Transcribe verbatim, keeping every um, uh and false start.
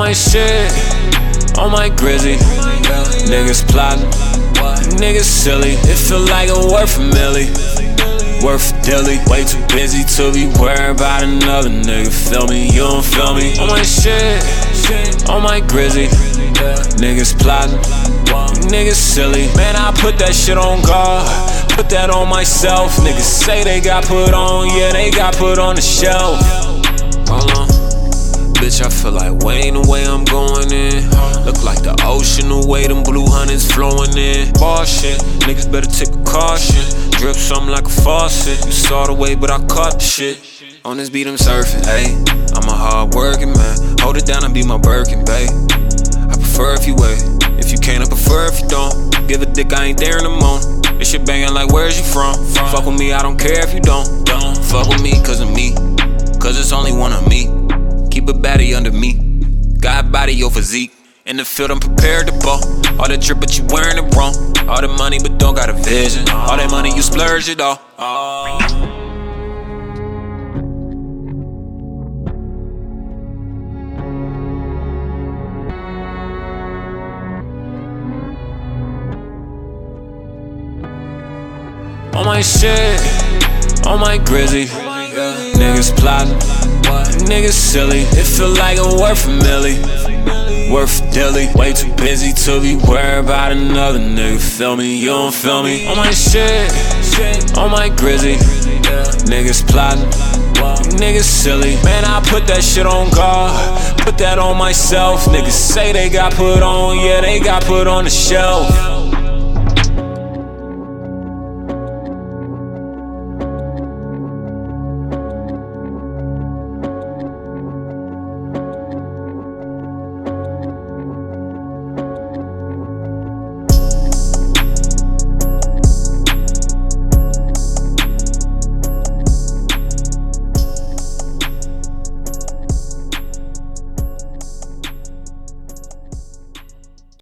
my shit, on my grizzy. Niggas plotting, niggas silly. It feel like I'm worth a milli, worth a dilly. Way too busy to be worried about another nigga. Feel me, you don't feel me. On my shit, on my grizzy. Niggas plotting, niggas silly. Man, I put that shit on God, put that on myself. Niggas say they got put on, yeah, they got put on the shelf. Hold on, bitch, I feel like Wayne the way I'm going in. Look like the ocean the way them blue hundreds flowing in. Ball shit, niggas better take a caution. Drip something like a faucet. You saw the way, but I caught the shit. On this beat I'm surfing, ayy. I'm a hard working man. Hold it down and be my Birkin, babe. I prefer if you wait. If you can't, I prefer if you don't. Give a dick, I ain't there in the morning. This shit banging like where's you from? Fuck with me, I don't care if you don't. Don't fuck with me cause of me, cause it's only one of me. Keep a baddie under me, got a body, your physique. In the field, I'm prepared to ball. All that drip, but you wearing it wrong. All the money, but don't got a vision. All that money, you splurge it all. On my shit, on my grizzy. Niggas plotting, niggas silly. It feel like I'm worth a milli, worth a dilly. Way too busy to be worried about another nigga. Feel me, you don't feel me. On my shit, on my grizzy. Niggas plotting, niggas silly. Man, I put that shit on God, put that on myself. Niggas say they got put on, yeah, they got put on the shelf.